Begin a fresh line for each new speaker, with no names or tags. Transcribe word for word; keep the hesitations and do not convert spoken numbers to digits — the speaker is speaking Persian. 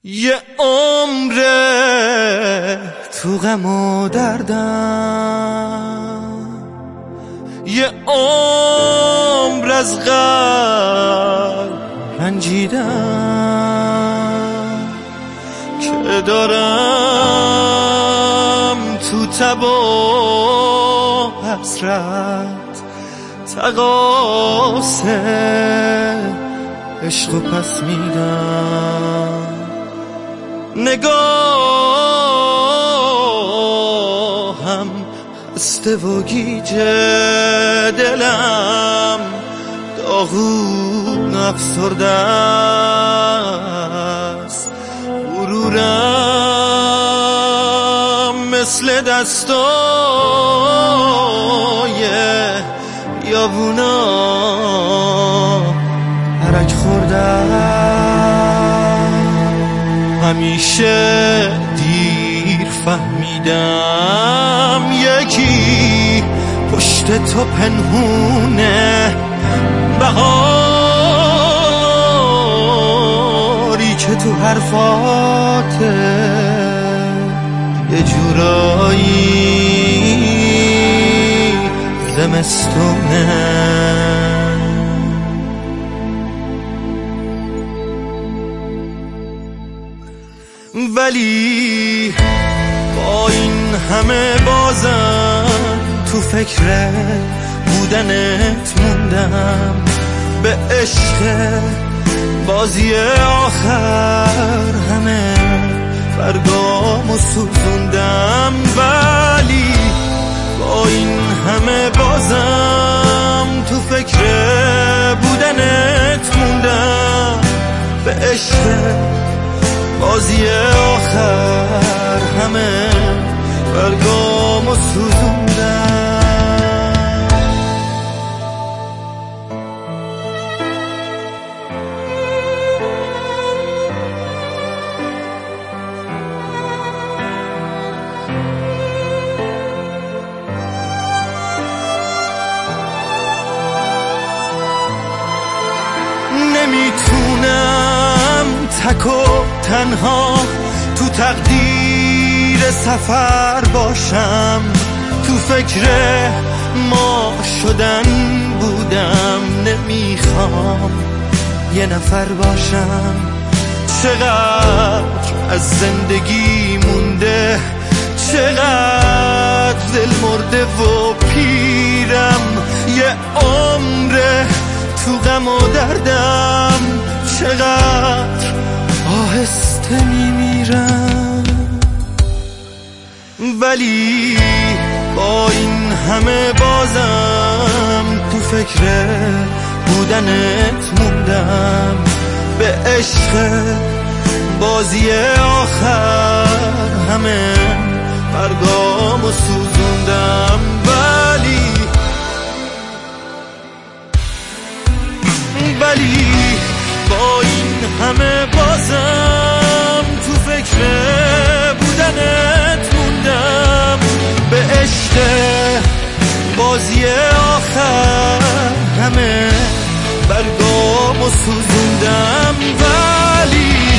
یه عمره تو غم و دردم، یه عمر از قلب رنجیدم که دارم تو تب و حسرت تقاصه عشق و پس میدم. نگاهم خسته و گیجه، دلم داغون افسرده است، غرورم مثل دستای یابونا هرک خورده. همیشه دیر فهمیدم یکی پشت تو پنهونه، بهاری که تو حرفاته یه جورایی زمستونه. ولی با این همه بازم تو فکر بودنت موندم، به عشق بازی آخر همه برگامو سوزوندم. ولی با این همه بازم تو فکر بودنت موندم، به عشق بازی آخر همه برگامو سوزوندم. نمیتونم تک و تنها تو تقدیر سفر باشم، تو فکر ما شدن بودم، نمیخوام یه نفر باشم. چقدر از زندگی مونده، چقدر دل مرده و پیرم، یه عمره تو غم و دردم، چقدر آهسته میمیرم. ولی با این همه بازم تو فکر بودنت موندم، به عشق بازی آخر همه برگامو سوزوندم. ولی ولی با این همه بازم تو فکر بودنت موندم، به عشق بازی آخر همه برگامو سوزوندم. ولی